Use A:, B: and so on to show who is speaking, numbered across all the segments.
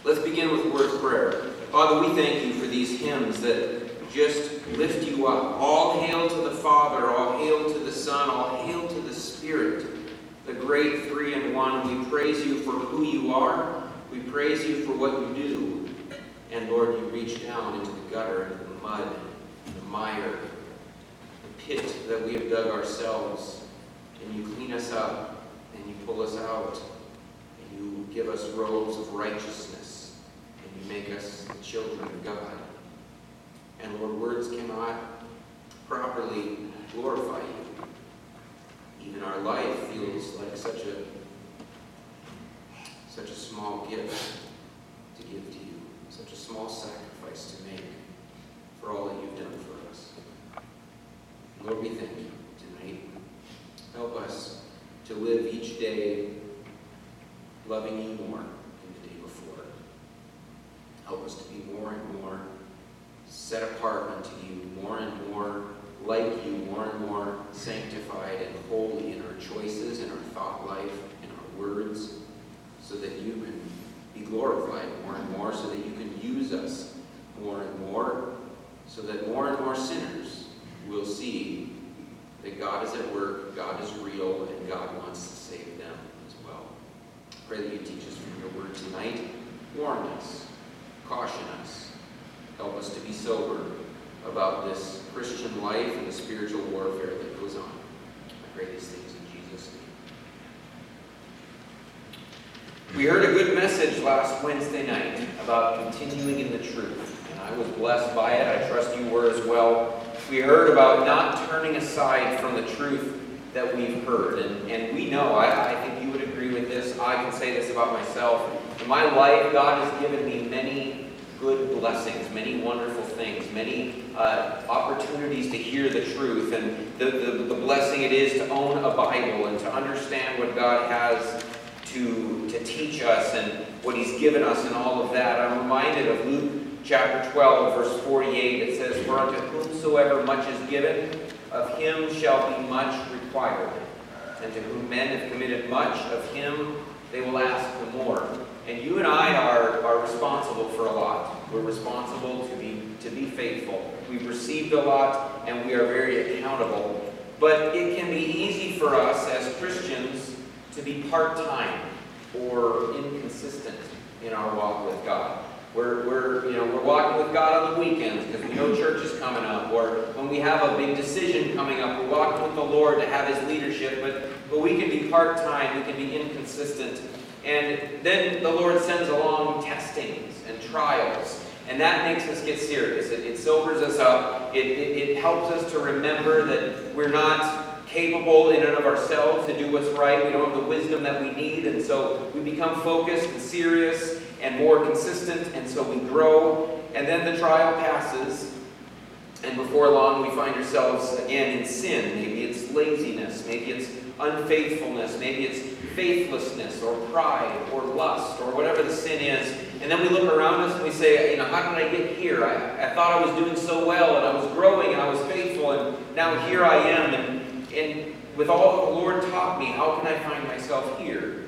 A: Let's begin with a word of prayer. Father, we thank you for these hymns that just lift you up. All hail to the Father, all hail to the Son, all hail to the Spirit, the great three in one. We praise you for who you are. We praise you for what you do. And Lord, you reach down into the gutter, into the mud, the mire, the pit that we have dug ourselves, and you clean us up, and you pull us out, and you give us robes of righteousness, and you make us the children of God. And Lord, words cannot properly glorify you. Even our life feels like such a small gift to give to you, such a small sacrifice to make for all that you've done for us. Lord, we thank you tonight. Help us to live each day loving you more than the day before. Help us to be more and more set apart unto you, more and more like you, more and more sanctified and holy in our choices, in our thought life, in our words, so that you can be glorified more and more, so that you can use us more and more, so that more and more sinners will see that God is at work, God is real, and God wants to save them as well. Pray that you teach us from your word tonight. Warn us, caution us, help us to be sober about this Christian life and the spiritual warfare that goes on. I pray these things in Jesus' name. We heard a good message last Wednesday night about continuing in the truth, and I was blessed by it. I trust you were as well. We heard about not turning aside from the truth that we've heard, and we know, I think you would agree with this, I can say this about myself. In my life, God has given me many good blessings, many wonderful things, many opportunities to hear the truth, and the blessing it is to own a Bible and to understand what God has to teach us and what he's given us and all of that. I'm reminded of Luke chapter 12, verse 48. It says, "For unto whomsoever much is given, of him shall be much required. And to whom men have committed much, of him they will ask the more." And you and I are responsible for a lot. We're responsible to be faithful. We've received a lot, and we are very accountable. But it can be easy for us as Christians to be part-time or inconsistent in our walk with God. We're walking with God on the weekends because we know church is coming up, or when we have a big decision coming up, we're walking with the Lord to have his leadership, but we can be part-time, we can be inconsistent. And then the Lord sends along testings and trials, and that makes us get serious. It sobers us up. It helps us to remember that we're not capable in and of ourselves to do what's right. We don't have the wisdom that we need, and so we become focused and serious and more consistent, and so we grow. And then the trial passes, and before long we find ourselves again in sin. Maybe it's laziness, maybe it's unfaithfulness, maybe it's faithlessness or pride or lust or whatever the sin is. And then we look around us and we say, how did I get here? I thought I was doing so well, and I was growing, and I was faithful, and now here I am. And with all that the Lord taught me, how can I find myself here?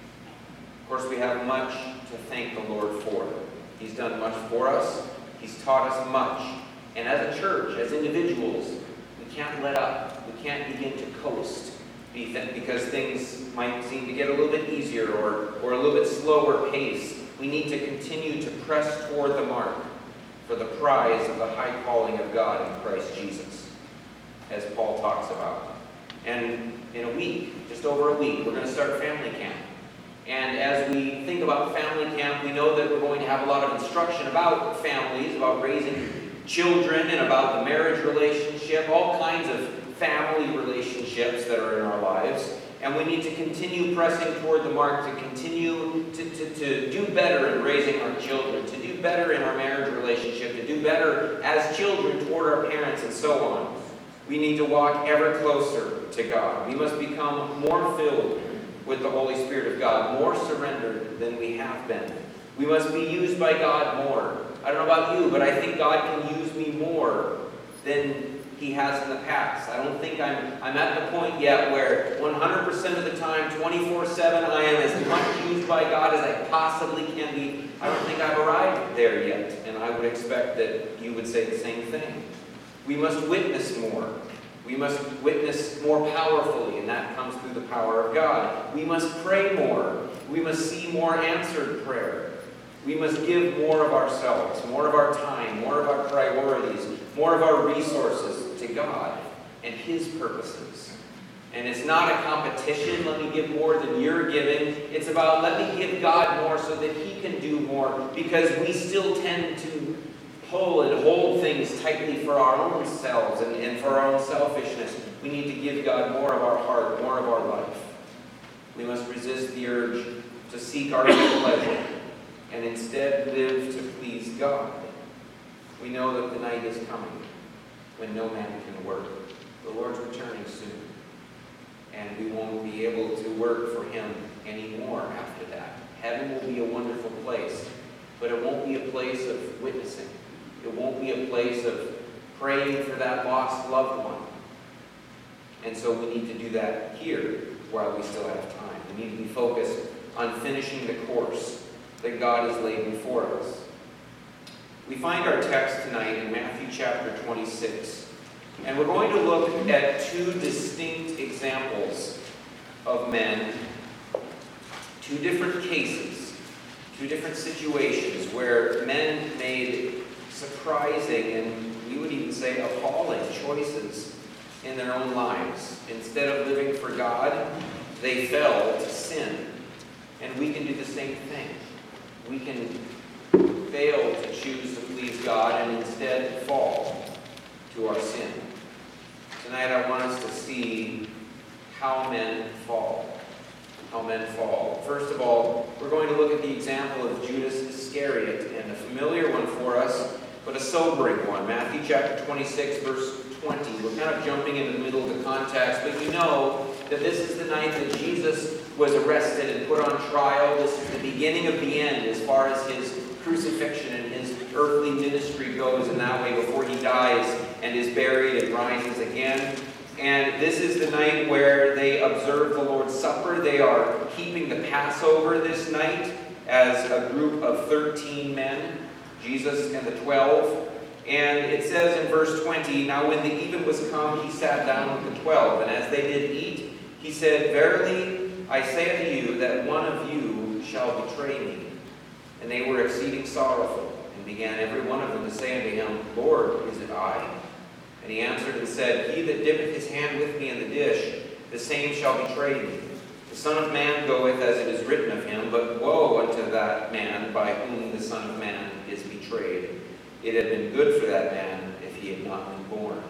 A: Of course, we have much to thank the Lord for. He's done much for us. He's taught us much. And as a church, as individuals, we can't let up. We can't begin to coast because things might seem to get a little bit easier or a little bit slower pace. We need to continue to press toward the mark for the prize of the high calling of God in Christ Jesus, as Paul talks about. And in a week, just over a week, we're going to start family camp. And as we think about family camp, we know that we're going to have a lot of instruction about families, about raising children, and about the marriage relationship, all kinds of family relationships that are in our lives. And we need to continue pressing toward the mark, to continue to do better in raising our children, to do better in our marriage relationship, to do better as children toward our parents, and so on. We need to walk ever closer to God. We must become more filled with the Holy Spirit of God, more surrendered than we have been. We must be used by God more. I don't know about you, but I think God can use me more than he has in the past. I don't think I'm at the point yet where 100% of the time, 24/7, I am as much used by God as I possibly can be. I don't think there yet, and I would expect that you would say the same thing. We must witness more. We must witness more powerfully, and that comes through the power of God. We must pray more. We must see more answered prayer. We must give more of ourselves, more of our time, more of our priorities, more of our resources to God and His purposes. And it's not a competition, let me give more than you're giving. It's about let me give God more so that He can do more, because we still tend to pull and hold things tightly for our own selves and for our own selfishness. We need to give God more of our heart, more of our life. We must resist the urge to seek our own pleasure and instead live to please God. We know that the night is coming when no man can work. The Lord's returning soon, and we won't be able to work for Him anymore after that. Heaven will be a wonderful place, but it won't be a place of witnessing. It won't be a place of praying for that lost loved one. And so we need to do that here while we still have time. We need to be focused on finishing the course that God has laid before us. We find our text tonight in Matthew chapter 26. And we're going to look at two distinct examples of men, two different cases, two different situations where men made surprising and we would even say appalling choices in their own lives. Instead of living for God, they fell to sin. And we can do the same thing. We can fail to choose to please God and instead fall to our sin. Tonight I want us to see how men fall. How men fall. First of all, we're going to look at the example of Judas Iscariot, and a familiar one for us, but a sobering one. Matthew chapter 26, verse 20. We're kind of jumping in the middle of the context, but you know that this is the night that Jesus was arrested and put on trial. This is the beginning of the end as far as his crucifixion and his earthly ministry goes in that way before he dies and is buried and rises again. And this is the night where they observe the Lord's Supper. They are keeping the Passover this night as a group of 13 men, Jesus and the 12. And it says in verse 20, "Now when the even was come, he sat down with the 12. And as they did eat, he said, Verily I say unto you, that one of you shall betray me. And they were exceeding sorrowful, and began every one of them to say unto him, Lord, is it I? And he answered and said, He that dippeth his hand with me in the dish, the same shall betray me. The Son of Man goeth as it is written of him, but woe unto that man by whom the Son of Man is betrayed. It had been good for that man if he had not been born.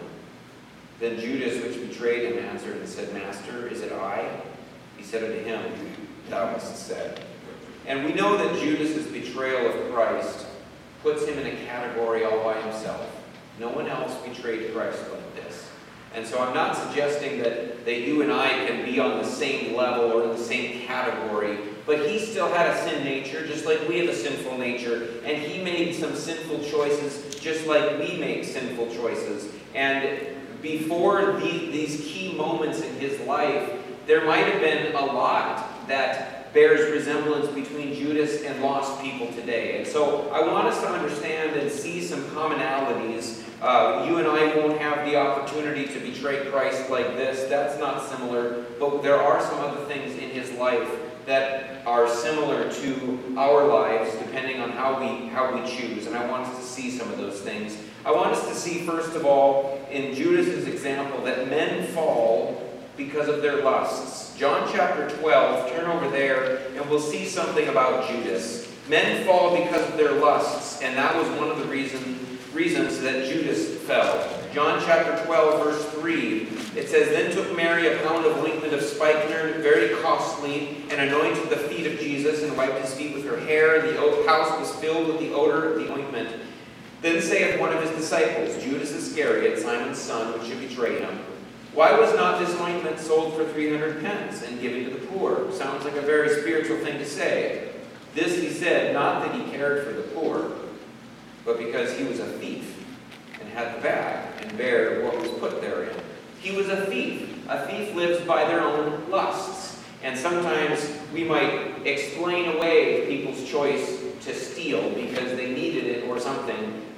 A: Then Judas, which betrayed him, answered and said, Master, is it I? He said unto him, Thou hast said." And we know that Judas' betrayal of Christ puts him in a category all by himself. No one else betrayed Christ like this. And so I'm not suggesting that you and I can be on the same level or in the same category, but he still had a sin nature, just like we have a sinful nature, and he made some sinful choices, just like we make sinful choices. And before these key moments in his life, there might have been a lot that bears resemblance between Judas and lost people today. And so I want us to understand and see some commonalities. You and I won't have the opportunity to betray Christ like this. That's not similar. But there are some other things in his life that are similar to our lives, depending on how we choose. And I want us to see some of those things. I want us to see, first of all, in Judas' example, that men fall because of their lusts. John chapter 12, turn over there, and we'll see something about Judas. Men fall because of their lusts, and that was one of the reasons that Judas fell. John chapter 12, verse 3, it says, Then took Mary a pound of ointment of spikenard, very costly, and anointed the feet of Jesus, and wiped his feet with her hair, and the house was filled with the odor of the ointment. Then saith one of his disciples, Judas Iscariot, Simon's son, which should betray him, Why was not this ointment sold for 300 pence and given to the poor? Sounds like a very spiritual thing to say. This he said, not that he cared for the poor, but because he was a thief, and had the bag, and bare what was put therein. He was a thief. A thief lives by their own lusts. And sometimes we might explain away people's choice to steal because they needed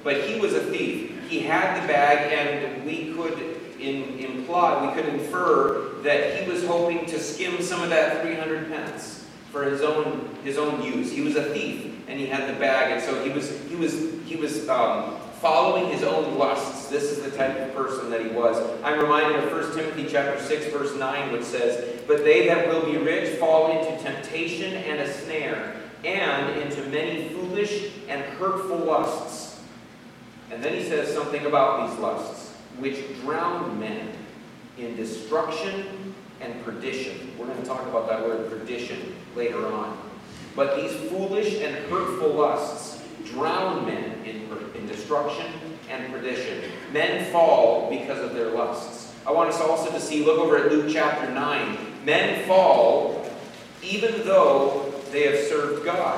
A: but he was a thief. He had the bag, and we could infer that he was hoping to skim some of that 300 pence for his own use. He was a thief, and he had the bag, and so he was following his own lusts. This is the type of person that he was. I'm reminded of 1 Timothy chapter 6, verse 9, which says, "But they that will be rich fall into temptation and a snare, and into many foolish and hurtful lusts." And then he says something about these lusts, which drown men in destruction and perdition. We're going to talk about that word perdition later on. But these foolish and hurtful lusts drown men in destruction and perdition. Men fall because of their lusts. I want us also to see, look over at Luke chapter 9. Men fall even though they have served God.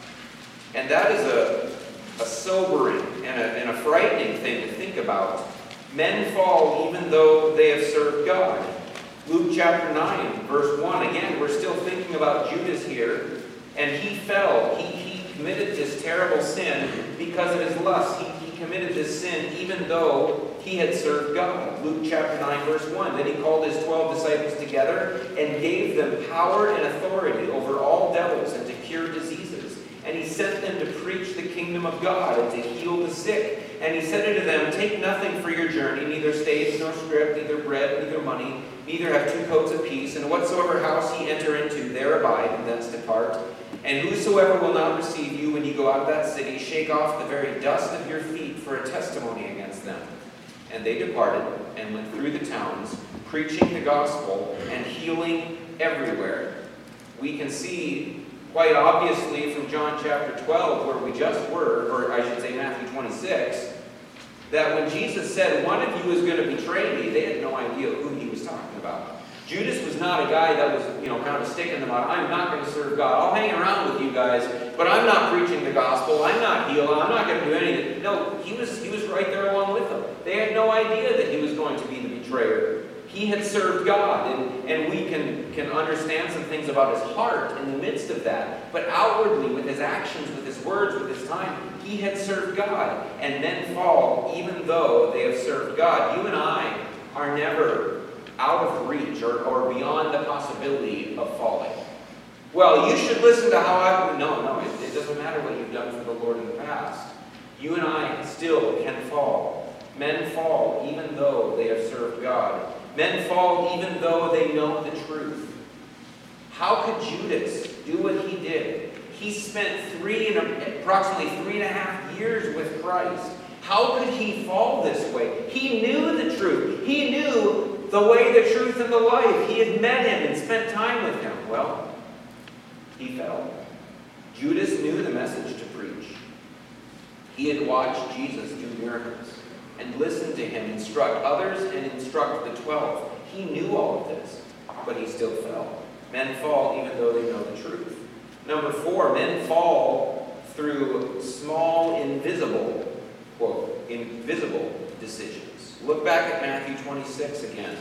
A: And that is a sobering and a frightening thing to think about. Men fall even though they have served God. Luke chapter 9, verse 1. Again, we're still thinking about Judas here. And he fell. He committed this terrible sin because of his lust. He committed this sin even though he had served God. Luke chapter 9, verse 1. Then he called his 12 disciples together and gave them power and authority over all devils and to cure diseases. And he sent them to preach the kingdom of God and to heal the sick. And he said unto them, "Take nothing for your journey, neither staves nor scrip, neither bread, neither money, neither have 2 coats apiece. And whatsoever house ye enter into, there abide, and thence depart. And whosoever will not receive you when ye go out of that city, shake off the very dust of your feet for a testimony against them." And they departed and went through the towns, preaching the gospel and healing everywhere. We can see quite obviously from John chapter 12, where we just were, or I should say Matthew 26, that when Jesus said, "One of you is going to betray me," they had no idea who he was talking about. Judas was not a guy that was, kind of a stick in the mud. "I'm not going to serve God. I'll hang around with you guys, but I'm not preaching the gospel. I'm not healing. I'm not going to do anything." No, he was right there along with them. They had no idea that he was going to be the betrayer. He had served God, and we can understand some things about his heart in the midst of that. But outwardly, with his actions, with his words, with his time, he had served God. And men fall even though they have served God. You and I are never out of reach or beyond the possibility of falling. "Well, you should listen to how I..." No, it doesn't matter what you've done for the Lord in the past. You and I still can fall. Men fall even though they have served God. Men fall even though they know the truth. How could Judas do what he did? He spent approximately 3.5 years with Christ. How could he fall this way? He knew the truth. He knew the way, the truth, and the life. He had met him and spent time with him. Well, he fell. Judas knew the message to preach. He had watched Jesus do miracles and listened to him instruct others and instruct the 12. He knew all of this, but he still fell. Men fall even though they know the truth. Number 4, men fall through small, invisible decisions. Look back at Matthew 26 again.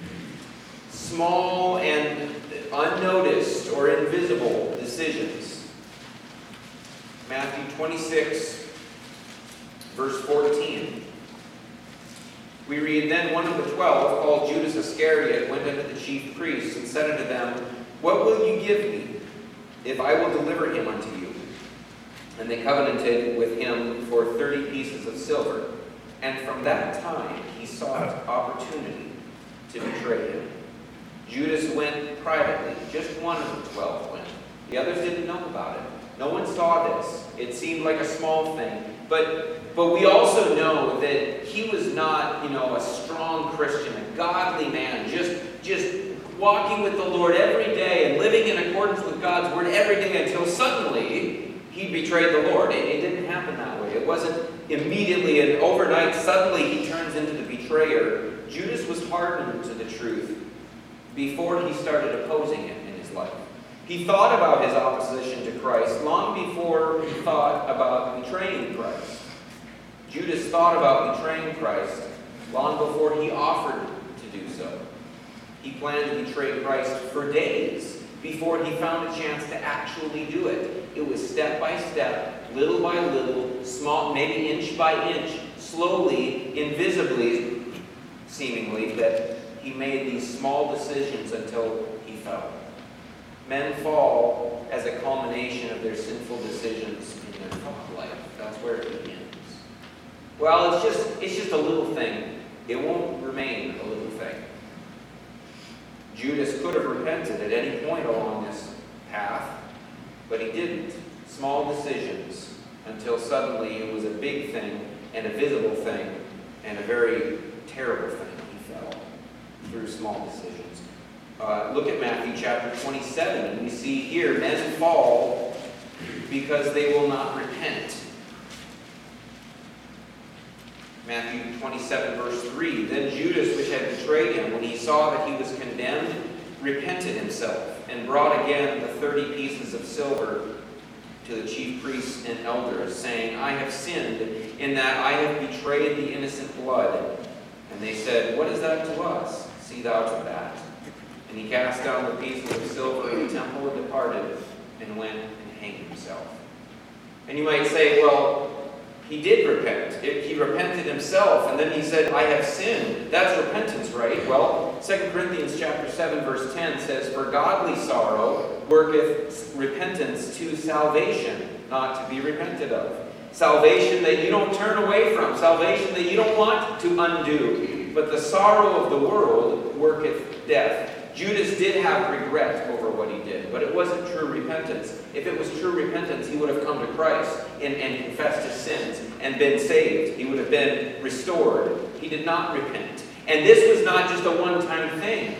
A: Small and unnoticed or invisible decisions. Matthew 26, verse 14. We read, "Then one of the 12, called Judas Iscariot, went unto the chief priests and said unto them, What will you give me, if I will deliver him unto you? And they covenanted with him for 30 pieces of silver. And from that time he sought opportunity to betray him. Judas went privately. Just one of the 12 went. The others didn't know about it. No one saw this. It seemed like a small thing. But we also know that he was not, a strong Christian, a godly man, just walking with the Lord every day and living in accordance with God's word every day until suddenly he betrayed the Lord. It didn't happen that way. It wasn't immediately and overnight, suddenly he turns into the betrayer. Judas was hardened to the truth before he started opposing it in his life. He thought about his opposition to Christ long before he thought about betraying Christ. Judas thought about betraying Christ long before he offered to do so. He planned to betray Christ for days before he found a chance to actually do it. It was step by step, little by little, small, maybe inch by inch, slowly, invisibly, seemingly, that he made these small decisions until he fell. Men fall as a culmination of their sinful decisions in their life. That's where it begins. Well, it's just a little thing. It won't remain a little thing. Judas could have repented at any point along this path, but he didn't. Small decisions until suddenly it was a big thing and a visible thing and a very terrible thing. He fell through small decisions. Look at Matthew chapter 27, and we see here men fall because they will not repent. Matthew 27, verse 3. Then Judas, which had betrayed him, when he saw that he was condemned, repented himself, and brought again the 30 pieces of silver to the chief priests and elders, saying, I have sinned in that I have betrayed the innocent blood. And they said, What is that to us? See thou to that. And he cast down the pieces of silver in the temple and departed, and went and hanged himself. And you might say, well, he did repent. He repented himself, and then he said, I have sinned. That's repentance, right? Well, 2 Corinthians chapter 7, verse 10 says, For godly sorrow worketh repentance to salvation, not to be repented of. Salvation that you don't turn away from. Salvation that you don't want to undo. But the sorrow of the world worketh death. Judas did have regret over what he did, but it wasn't true repentance. If it was true repentance, he would have come to Christ and confessed his sins and been saved. He would have been restored. He did not repent. And this was not just a one-time thing.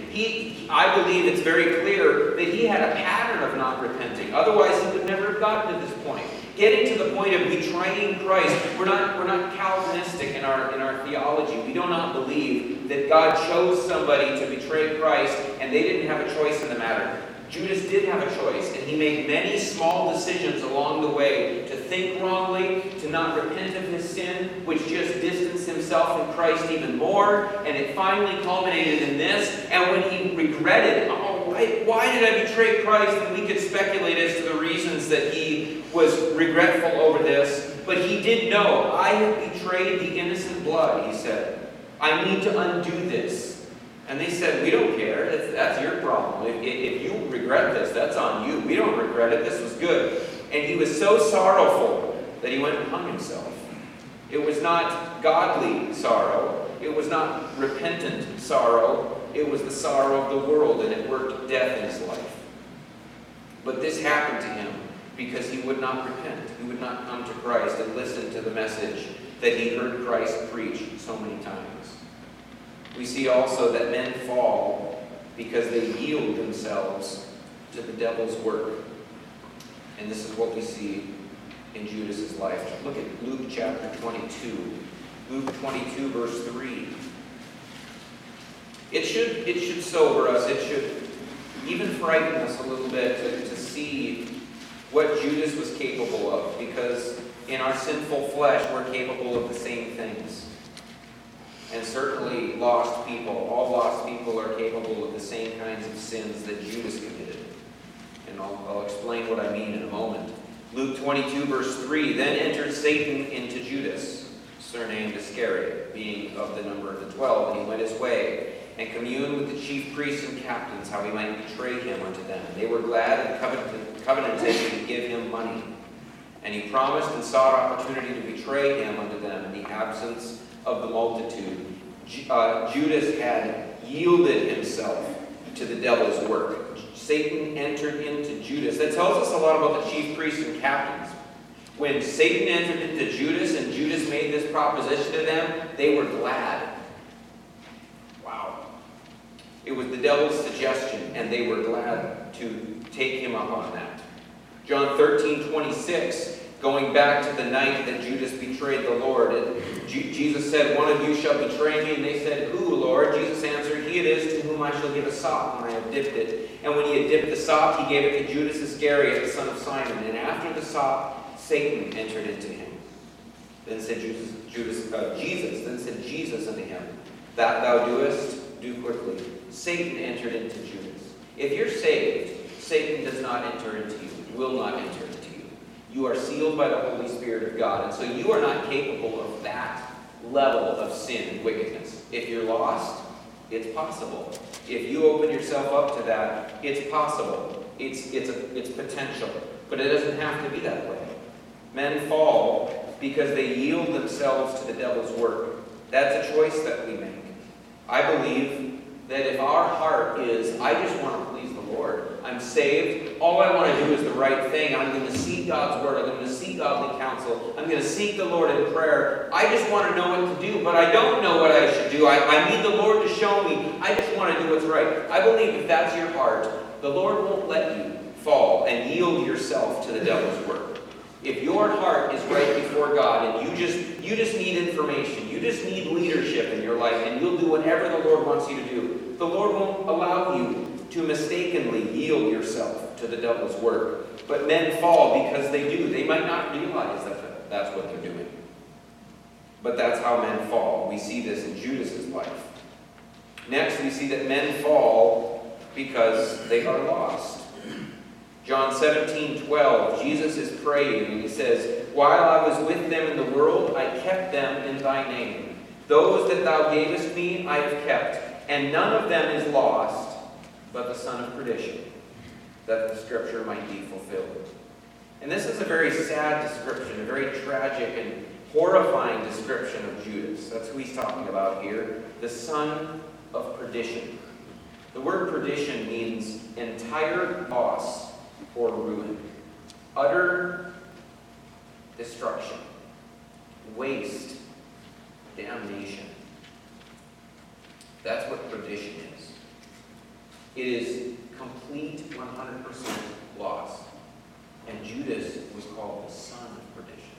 A: I believe it's very clear that he had a pattern of not repenting. Otherwise, he would never have gotten to this point. Getting to the point of betraying Christ, we're not Calvinistic in our theology. We do not believe that God chose somebody to betray Christ and they didn't have a choice in the matter. Judas did have a choice, and he made many small decisions along the way to think wrongly, to not repent of his sin, which just distanced himself from Christ even more, and it finally culminated in this. And when he regretted, why did I betray Christ? And we could speculate as to the reasons that he was regretful over this, but he did know, I have betrayed the innocent blood, he said. I need to undo this. And they said, we don't care. That's your problem. If you regret this, that's on you. We don't regret it. This was good. And he was so sorrowful that he went and hung himself. It was not godly sorrow. It was not repentant sorrow. It was the sorrow of the world, and it worked death in his life. But this happened to him because he would not repent. He would not come to Christ and listen to the message that he heard Christ preach so many times. We see also that men fall because they yield themselves to the devil's work. And this is what we see in Judas' life. Look at Luke chapter 22. Luke 22, verse 3. It should sober us. It should even frighten us a little bit to see what Judas was capable of. Because in our sinful flesh, we're capable of the same things. And certainly lost people, all lost people are capable of the same kinds of sins that Judas committed. And I'll explain what I mean in a moment. Luke 22, verse 3, Then entered Satan into Judas, surnamed Iscariot, being of the number of the 12, and he went his way, and communed with the chief priests and captains, how he might betray him unto them. They were glad and covenanted to give him money. And he promised and sought opportunity to betray him unto them in the absence of the multitude. Judas had yielded himself to the devil's work. Satan entered into Judas. That tells us a lot about the chief priests and captains. When Satan entered into Judas and Judas made this proposition to them, they were glad. Wow. It was the devil's suggestion, and they were glad to take him up on that. John 13:26. Going back to the night that Judas betrayed the Lord, Jesus said, One of you shall betray me. And they said, Who, Lord? Jesus answered, He it is to whom I shall give a sop when I have dipped it. And when he had dipped the sop, he gave it to Judas Iscariot, the son of Simon. And after the sop, Satan entered into him. Then said Jesus unto him, That thou doest, do quickly. Satan entered into Judas. If you're saved, Satan does not enter into you, will not enter into you. You are sealed by the Holy Spirit of God. And so you are not capable of that level of sin and wickedness. If you're lost, it's possible. If you open yourself up to that, it's possible. It's potential. But it doesn't have to be that way. Men fall because they yield themselves to the devil's work. That's a choice that we make. I believe that if our heart is, I just want to please the Lord. I'm saved. All I want to do is the right thing. I'm going to seek God's word. I'm going to seek godly counsel. I'm going to seek the Lord in prayer. I just want to know what to do, but I don't know what I should do. I need the Lord to show me. I just want to do what's right. I believe if that's your heart, the Lord won't let you fall and yield yourself to the devil's work. If your heart is right before God and you just need information, you just need leadership in your life, and you'll do whatever the Lord wants you to do, the Lord won't allow you to mistakenly yield yourself to the devil's work. But men fall because they do. They might not realize that that's what they're doing. But that's how men fall. We see this in Judas's life. Next, we see that men fall because they are lost. John 17:12, Jesus is praying, and he says, "While I was with them in the world, I kept them in thy name. Those that thou gavest me, I have kept, and none of them is lost, but the son of perdition, that the scripture might be fulfilled." And this is a very sad description, a very tragic and horrifying description of Judas. That's who he's talking about here, the son of perdition. The word perdition means entire loss or ruin, utter destruction, waste, damnation. That's what perdition is. It is complete 100% loss. And Judas was called the son of perdition.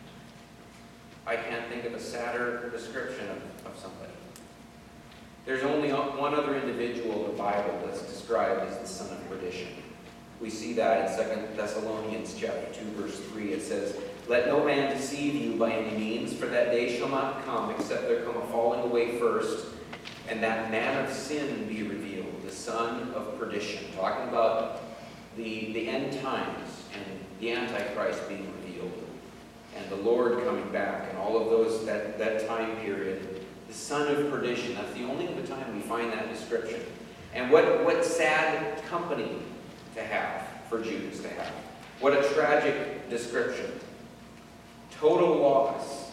A: I can't think of a sadder description of somebody. There's only one other individual in the Bible that's described as the son of perdition. We see that in 2 Thessalonians chapter 2, verse 3. It says, "Let no man deceive you by any means, for that day shall not come, except there come a falling away first, and that man of sin be revealed, the son of perdition." Talking about the end times and the Antichrist being revealed, and the Lord coming back, and all of those, that time period. The son of perdition, that's the only other time we find that description. And what sad company to have for Judas to have. What a tragic description. Total loss.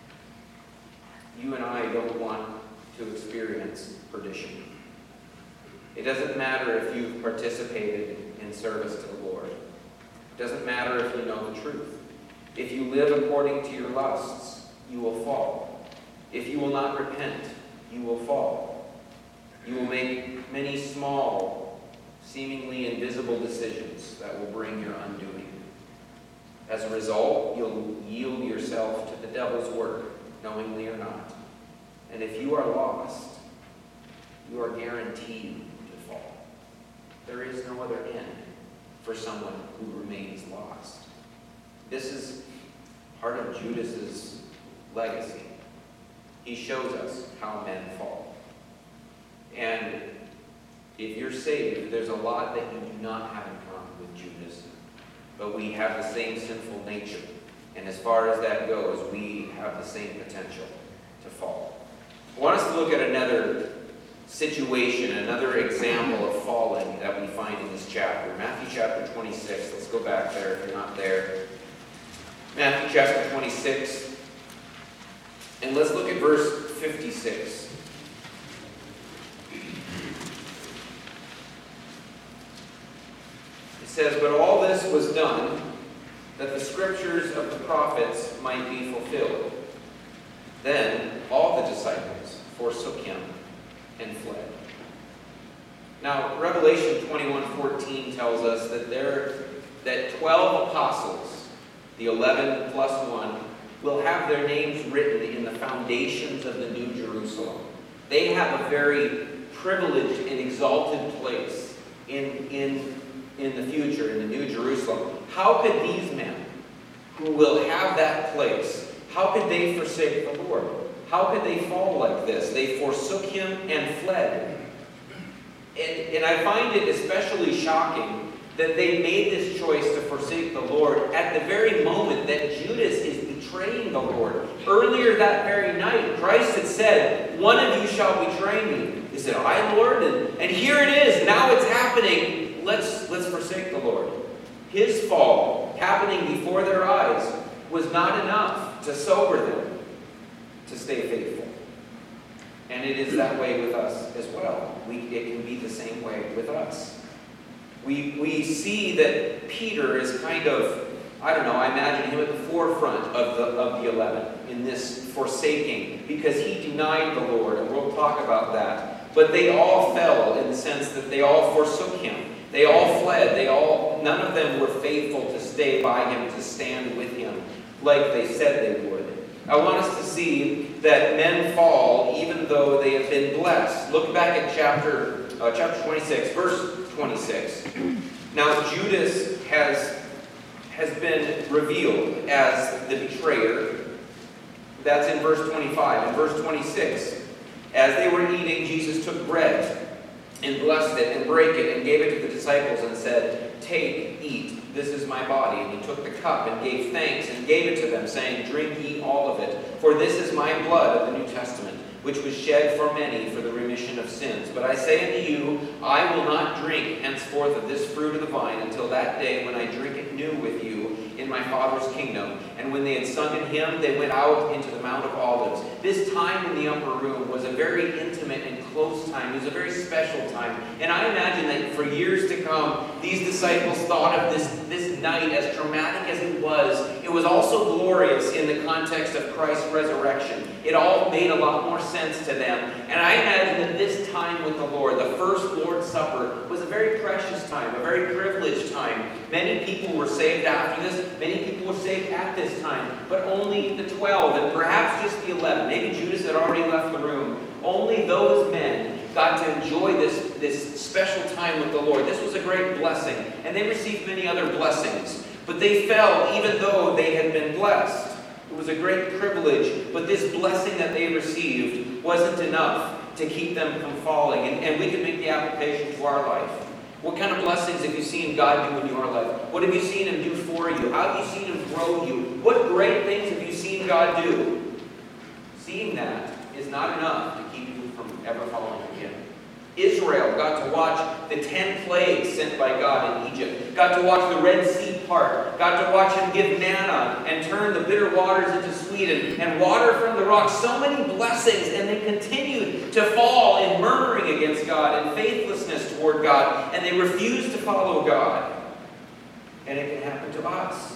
A: You and I don't want to experience perdition. It doesn't matter if you've participated in service to the Lord. It doesn't matter if you know the truth. If you live according to your lusts, you will fall. If you will not repent, you will fall. You will make many small, seemingly invisible decisions that will bring your undoing. As a result, you'll yield yourself to the devil's work, knowingly or not. And if you are lost, you are guaranteed to fall. There is no other end for someone who remains lost. This is part of Judas's legacy. He shows us how men fall. And if you're saved, there's a lot that you do not have in common with Judas. But we have the same sinful nature. And as far as that goes, we have the same potential to fall. I want us to look at another situation, another example of falling that we find in this chapter. Matthew chapter 26. Let's go back there if you're not there. Matthew chapter 26. And let's look at verse 56. It says, "But all this was done, that the scriptures of the prophets might be fulfilled. Then all the disciples forsook him and fled." Now, Revelation 21:14 tells us that 12 apostles, the 11 plus 1, will have their names written in the foundations of the New Jerusalem. They have a very privileged and exalted place in the future, in the New Jerusalem. How could these men, who will have that place, how could they forsake the Lord? How could they fall like this? They forsook him and fled. And I find it especially shocking that they made this choice to forsake the Lord at the very moment that Judas is betraying the Lord. Earlier that very night, Christ had said, "One of you shall betray me." They said, "I, Lord?" And here it is. Now it's happening. Let's forsake the Lord. His fall, happening before their eyes, was not enough to sober them to stay faithful. And it is that way with us as well. It can be the same way with us. We see that Peter is kind of, I don't know, I imagine him at the forefront of the 11 in this forsaking, because he denied the Lord, and we'll talk about that. But they all fell in the sense that they all forsook him. They all fled. None of them were faithful to stay by him, to stand with him like they said they would. I want us to see that men fall even though they have been blessed. Look back at chapter 26, verse 26. Now Judas has been revealed as the betrayer. That's in verse 25. In verse 26, as they were eating, Jesus took bread and blessed it and brake it and gave it to the disciples and said, "Take, eat. This is my body." And he took the cup and gave thanks and gave it to them, saying, "Drink ye all of it, for this is my blood of the New Testament, which was shed for many for the remission of sins. But I say unto you, I will not drink henceforth of this fruit of the vine until that day when I drink it new with you in my Father's kingdom." And when they had sung a hymn, they went out into the Mount of Olives. This time in the upper room was a very intimate and close time. It was a very special time. And I imagine that for years to come, these disciples thought of this night, as traumatic as it was also glorious in the context of Christ's resurrection. It all made a lot more sense to them. And I imagine that this time with the Lord, the first Lord's Supper, was a very precious time, a very privileged time. Many people were saved after this. Many people were saved at this time. But only the 12, and perhaps just the 11. Maybe Judas had already left the room. Only those men got to enjoy this special time with the Lord. This was a great blessing. And they received many other blessings. But they fell even though they had been blessed. It was a great privilege. But this blessing that they received wasn't enough to keep them from falling. And we can make the application to our life. What kind of blessings have you seen God do in your life? What have you seen Him do for you? How have you seen Him grow you? What great things have you seen God do? Seeing that is not enough to keep you from ever falling again. Israel got to watch the 10 plagues sent by God in Egypt. Got to watch the Red Sea part. Got to watch Him give manna and turn the bitter waters into sweet and water from the rocks. So many blessings, and they continued to fall in murmuring against God and faithlessness toward God, and they refused to follow God. And it can happen to us.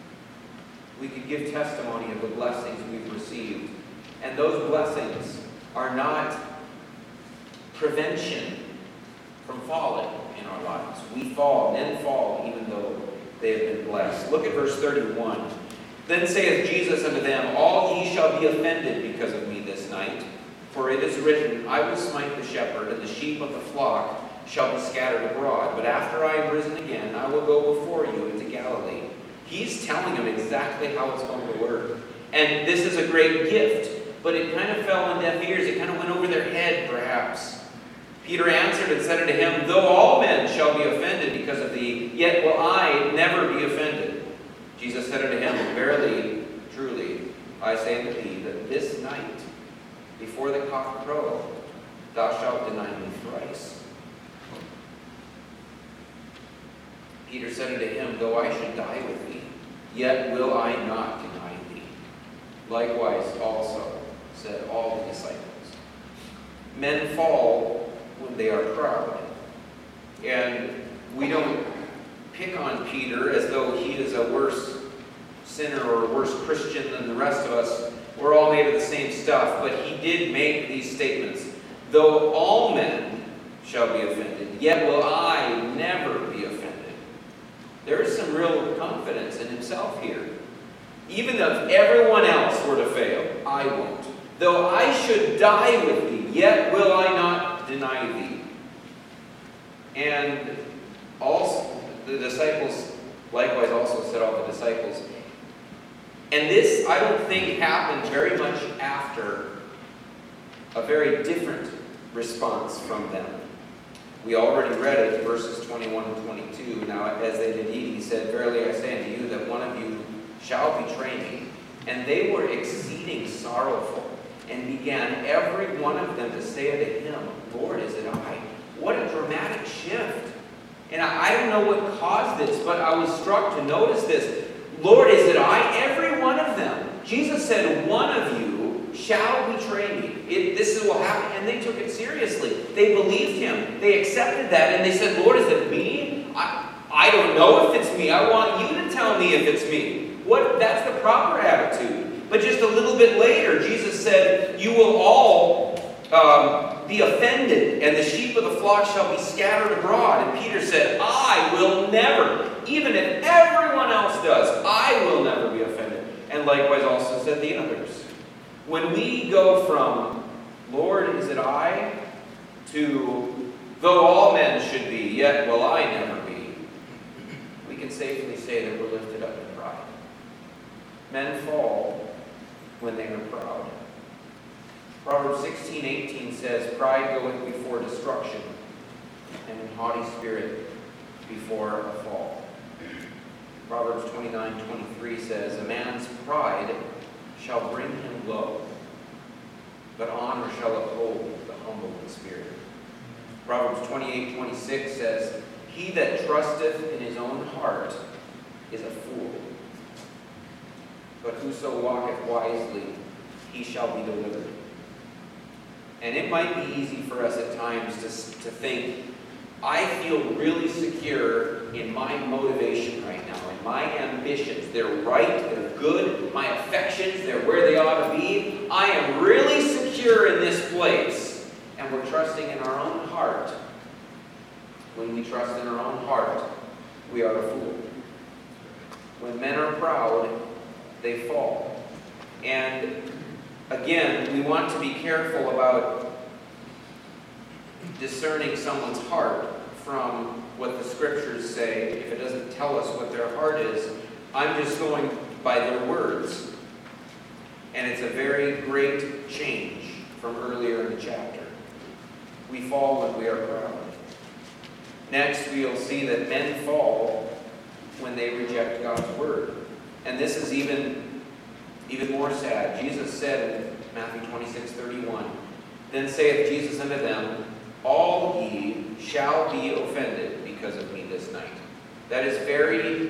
A: We could give testimony of the blessings we've received. And those blessings are not prevention from falling in our lives. We fall, men fall, even though they have been blessed. Look at verse 31. Then saith Jesus unto them, All ye shall be offended because of me this night. For it is written, I will smite the shepherd, and the sheep of the flock shall be scattered abroad. But after I am risen again, I will go before you into Galilee. He's telling them exactly how it's going to work. And this is a great gift, but it kind of fell on deaf ears. It kind of went over their head, perhaps. Peter answered and said unto him, Though all men shall be offended because of thee, yet will I never be offended. Jesus said unto him, Verily, truly, I say unto thee, that this night, before the cock crow, thou shalt deny me thrice. Peter said unto him, Though I should die with thee, yet will I not deny thee. Likewise also said all the disciples. Men fall when they are proud. And we don't pick on Peter as though he is a worse sinner or a worse Christian than the rest of us. We're all made of the same stuff. But he did make these statements. Though all men shall be offended, yet will I never be offended. There is some real confidence in himself here. Even if everyone else were to fail, I won't. Though I should die with thee, yet will I not deny thee. And also, the disciples likewise also said all the disciples. And this, I don't think, happened very much after a very different response from them. We already read it, verses 21 and 22. Now, as they did eat, he said, "Verily I say unto you, that one of you shall betray me." And they were exceeding sorrowful, and began every one of them to say unto him, "Lord, is it I?" What a dramatic shift. And I don't know what caused this, but I was struck to notice this. "Lord, is it I?" Every one of them. Jesus said, "One of you shall betray me." This will happen. And they took it seriously. They believed him. They accepted that. And they said, "Lord, is it me? I don't know if it's me. I want you to tell me if it's me." That's the proper attitude. But just a little bit later, Jesus said, "You will all be offended, and the sheep of the flock shall be scattered abroad." And Peter said, "I will never, even if everyone else does, I will never be offended." And likewise also said the others. When we go from, "Lord, is it I?" to, "Though all men should be, yet will I never be," we can safely say that we're lifted up in pride. Men fall when they are proud. Proverbs 16:18 says, "Pride goeth before destruction, and an haughty spirit before a fall." Proverbs 29:23 says, "A man's pride shall bring him low, but honor shall uphold the humble in spirit." Proverbs 28:26 says, "He that trusteth in his own heart is a fool, but whoso walketh wisely, he shall be delivered." And it might be easy for us at times to think, I feel really secure in my motivation right now, in my ambitions. They're right, they're good, my affections, they're where they ought to be. I am really secure in this place. And we're trusting in our own heart. When we trust in our own heart, we are a fool. When men are proud, they fall. And again, we want to be careful about discerning someone's heart from what the scriptures say. If it doesn't tell us what their heart is, I'm just going by their words. And it's a very great change from earlier in the chapter. We fall when we are proud. Next, we'll see that men fall when they reject God's word. And this is even more sad. Jesus said in Matthew 26:31, "Then saith Jesus unto them, All ye shall be offended because of me this night." That is very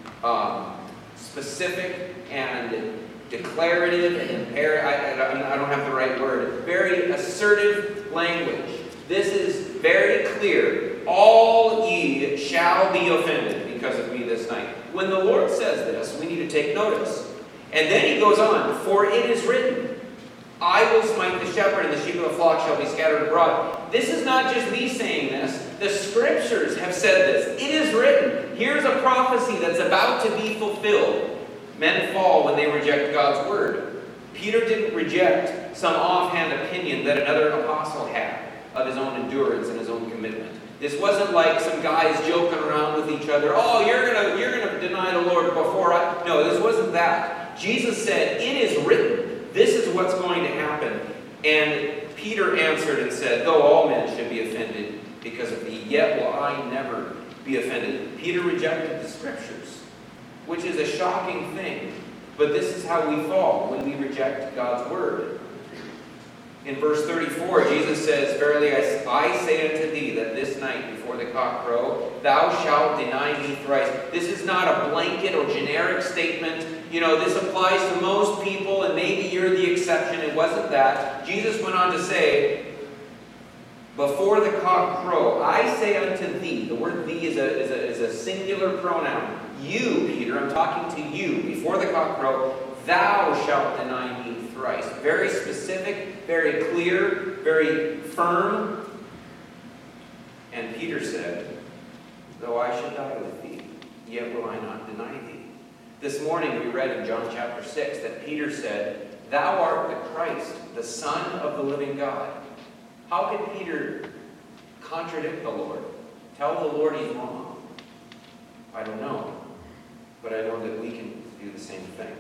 A: specific and declarative and imperative. I don't have the right word. Very assertive language. This is very clear. All ye shall be offended because of me this night. When the Lord says this, we need to take notice. And then he goes on, "For it is written, I will smite the shepherd, and the sheep of the flock shall be scattered abroad." This is not just me saying this. The scriptures have said this. It is written. Here's a prophecy that's about to be fulfilled. Men fall when they reject God's word. Peter didn't reject some offhand opinion that another apostle had of his own endurance and his own commitment. This wasn't like some guys joking around with each other. "Oh, you're gonna deny the Lord before I..." No, this wasn't that. Jesus said, "It is written. This is what's going to happen." And Peter answered and said, "Though all men should be offended because of thee, yet will I never be offended." Peter rejected the scriptures, which is a shocking thing. But this is how we fall when we reject God's word. In verse 34, Jesus says, "Verily I say unto thee, that this night before the cock crow, thou shalt deny me thrice." This is not a blanket or generic statement. This applies to most people, and maybe you're the exception. It wasn't that. Jesus went on to say, "Before the cock crow, I say unto thee," the word thee is a singular pronoun. "You, Peter," I'm talking to you, "before the cock crow, thou shalt deny me thrice." Very specific, very clear, very firm. And Peter said, "Though I should die with thee, yet will I not deny thee." This morning we read in John chapter 6 that Peter said, "Thou art the Christ, the Son of the living God." How could Peter contradict the Lord? Tell the Lord he's wrong? I don't know. But I know that we can do the same thing.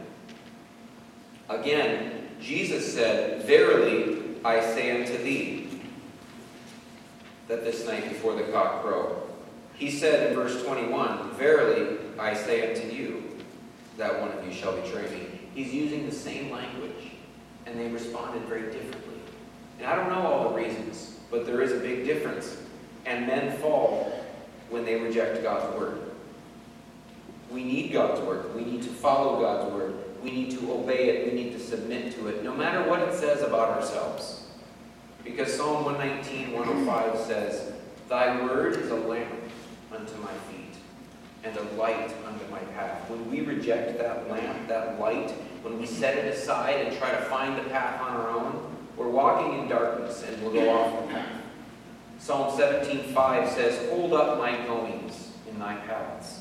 A: Again, Jesus said, "Verily I say unto thee." that this night before the cock crow. He said in verse 21, "Verily I say unto you, that one of you shall betray me." He's using the same language, and they responded very differently. And I don't know all the reasons, but there is a big difference. And men fall when they reject God's word. We need God's word. We need to follow God's word. We need to obey it. We need to submit to it, no matter what it says about ourselves. Because Psalm 119, 105 says, "Thy word is a lamp unto my feet, and a light unto my path." When we reject that lamp, that light, when we set it aside and try to find the path on our own, we're walking in darkness and we'll go off the path. Psalm 17:5 says, "Hold up my goings in thy paths,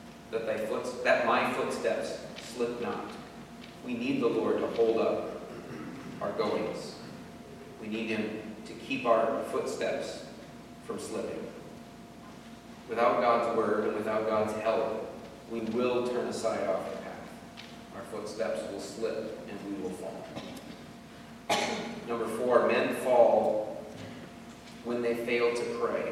A: that my footsteps slip not." We need the Lord to hold up our goings. We need Him to keep our footsteps from slipping. Without God's word and without God's help, we will turn aside off the path. Our footsteps will slip and we will fall. Number 4, men fall when they fail to pray.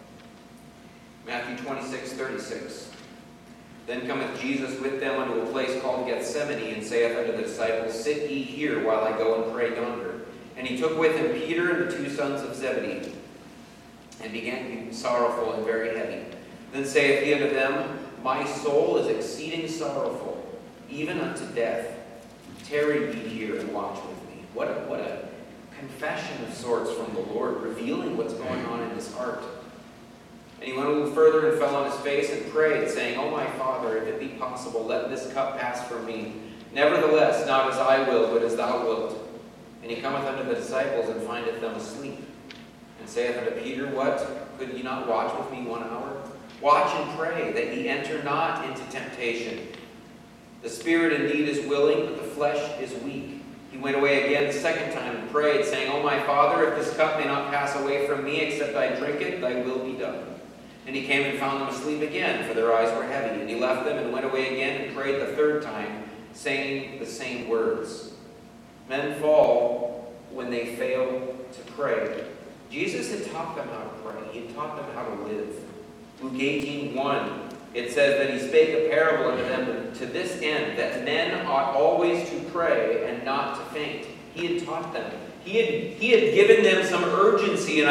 A: Matthew 26:36. "Then cometh Jesus with them unto a place called Gethsemane, and saith unto the disciples, Sit ye here while I go and pray yonder. And he took with him Peter and the 2 sons of Zebedee, and began to be sorrowful and very heavy. Then saith he unto them, My soul is exceeding sorrowful, even unto death. Tarry ye here and watch with me." What a confession of sorts from the Lord, revealing what's going on in his heart. "And he went a little further and fell on his face and prayed, saying, O my Father, if it be possible, let this cup pass from me. Nevertheless, not as I will, but as thou wilt. And he cometh unto the disciples, and findeth them asleep. And saith unto Peter, What? Could ye not watch with me 1 hour? Watch and pray, that ye enter not into temptation. The spirit indeed is willing, but the flesh is weak. He went away again the second time and prayed, saying, O my Father, if this cup may not pass away from me, except I drink it, thy will be done. And he came and found them asleep again, for their eyes were heavy. And he left them and went away again and prayed the third time, saying the same words." Men fall when they fail to pray. Jesus had taught them how to pray. He had taught them how to live. Luke 18:1, it says that he spake a parable unto them to this end, that men ought always to pray and not to faint. He had taught them. He had given them some urgency, and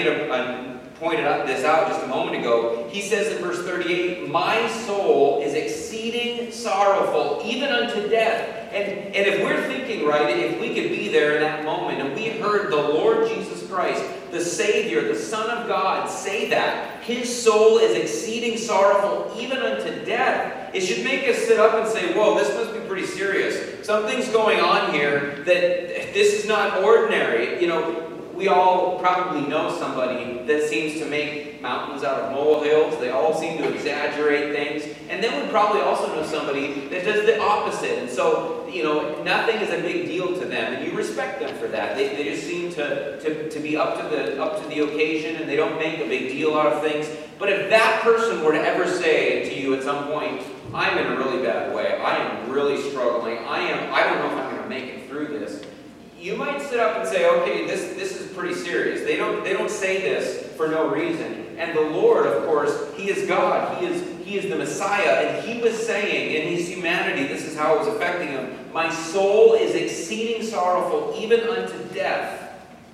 A: I pointed this out just a moment ago. He says in verse 38, "My soul is exceeding sorrowful, even unto death." And if we're thinking right, if we could be there in that moment, and we heard the Lord Jesus Christ, the Savior, the Son of God, say that, his soul is exceeding sorrowful, even unto death, it should make us sit up and say, whoa, this must be pretty serious. Something's going on here, that this is not ordinary. You know, we all probably know somebody that seems to make mountains out of molehills. They all seem to exaggerate things. And then we probably also know somebody that does the opposite. And so, you know, nothing is a big deal to them. And you respect them for that. They just seem to be up to the occasion, and they don't make a big deal out of things. But if that person were to ever say to you at some point, I'm in a really bad way, I am really struggling, I don't know if I'm going to make it through this, you might sit up and say, okay, this is pretty serious. They don't say this for no reason. And the Lord, of course, He is God. He is the Messiah. And He was saying in His humanity, this is how it was affecting Him, my soul is exceeding sorrowful, even unto death.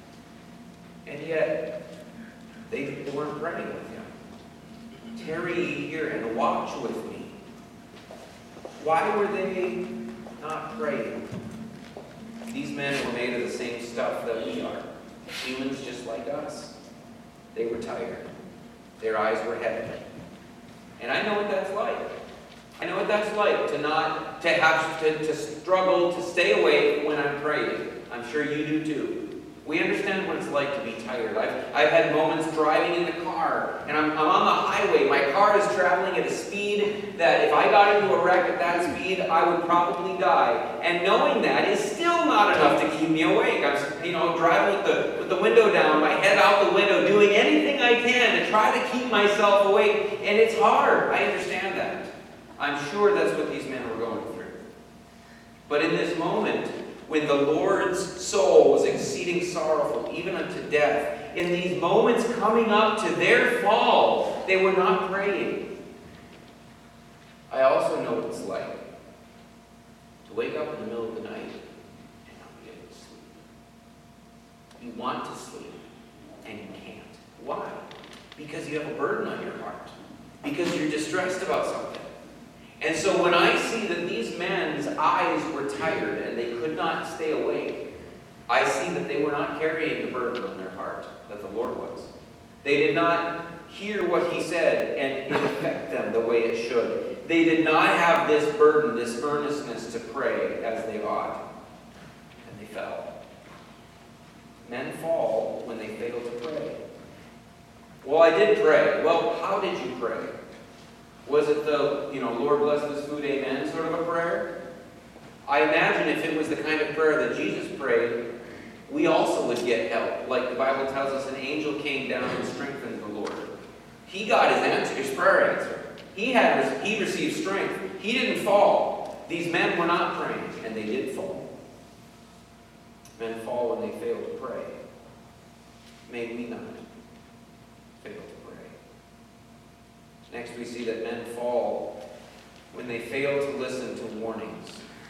A: And yet, they weren't praying with Him. Tarry ye here and watch with me. Why were they not praying? These men were made of the same stuff that we are. Humans just like us. They were tired. Their eyes were heavy. And I know what that's like. I know what that's like to struggle to stay awake when I'm praying. I'm sure you do too. We understand what it's like to be tired. I've had moments driving in the car, and I'm on the highway. My car is traveling at a speed that if I got into a wreck at that speed, I would probably die. And knowing that is still not enough to keep me awake. I'm driving with the window down, my head out the window, doing anything I can to try to keep myself awake. And it's hard. I understand that. I'm sure that's what these men were going through. But in this moment, when the Lord's soul was exceeding sorrowful, even unto death, in these moments coming up to their fall, they were not praying. I also know what it's like to wake up in the middle of the night and not be able to sleep. You want to sleep, and you can't. Why? Because you have a burden on your heart. Because you're distressed about something. And so when I see that these men's eyes were tired and they could not stay awake, I see that they were not carrying the burden on their heart that the Lord was. They did not hear what he said and it affect them the way it should. They did not have this burden, this earnestness to pray as they ought. And they fell. Men fall when they fail to pray. Well, I did pray. Well, how did you pray? Was it the, Lord bless this food, amen, sort of a prayer? I imagine if it was the kind of prayer that Jesus prayed, we also would get help. Like the Bible tells us, an angel came down and strengthened the Lord. He got his answer, his prayer answer. He received strength. He didn't fall. These men were not praying, and they did fall. Men fall when they fail to pray. May we not fail to pray. Next, we see that men fall when they fail to listen to warnings.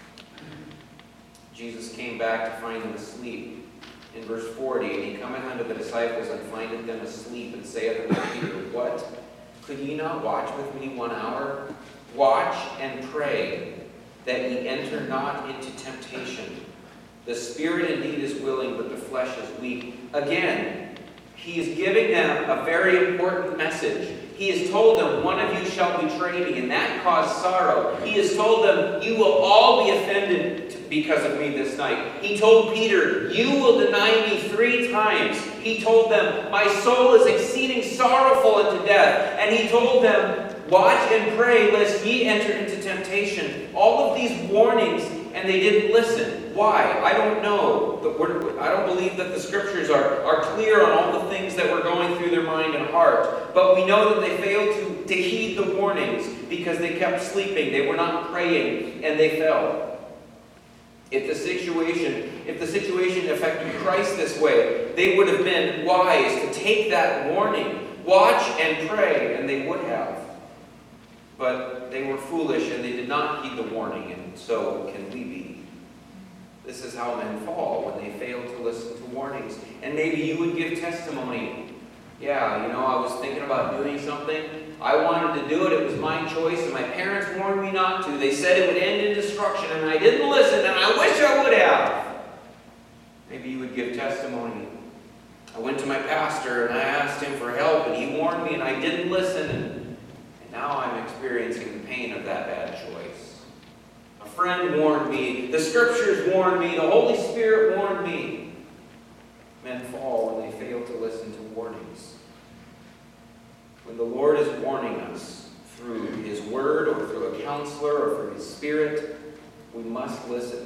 A: Jesus came back to find them asleep. In verse 40, and he cometh unto the disciples, and findeth them asleep, and saith unto Peter, What? Could ye not watch with me 1 hour? Watch and pray, that ye enter not into temptation. The spirit indeed is willing, but the flesh is weak. Again, he is giving them a very important message. He has told them, one of you shall betray me, and that caused sorrow. He has told them, you will all be offended because of me this night. He told Peter, you will deny me 3 times. He told them, my soul is exceeding sorrowful unto death. And he told them, watch and pray lest ye enter into temptation. All of these warnings, and they didn't listen. Why? I don't know. I don't believe that the scriptures are clear on all the things that were going through their mind and heart. But we know that they failed to heed the warnings because they kept sleeping. They were not praying, and they fell. If the situation affected Christ this way, they would have been wise to take that warning, watch and pray, and they would have. But they were foolish and they did not heed the warning, and so can we be. This is how men fall, when they fail to listen to warnings. And maybe you would give testimony. Yeah, I was thinking about doing something. I wanted to do it. It was my choice, and my parents warned me not to. They said it would end in destruction, and I didn't listen, and I wish I would have. Maybe you would give testimony. I went to my pastor, and I asked him for help, and he warned me, and I didn't listen, and now I'm experiencing the pain of that bad choice. A friend warned me. The scriptures warned me. The Holy Spirit warned me. Men fall when they fail to listen to warnings. When the Lord is warning us through His Word or through a counselor or through His Spirit, we must listen.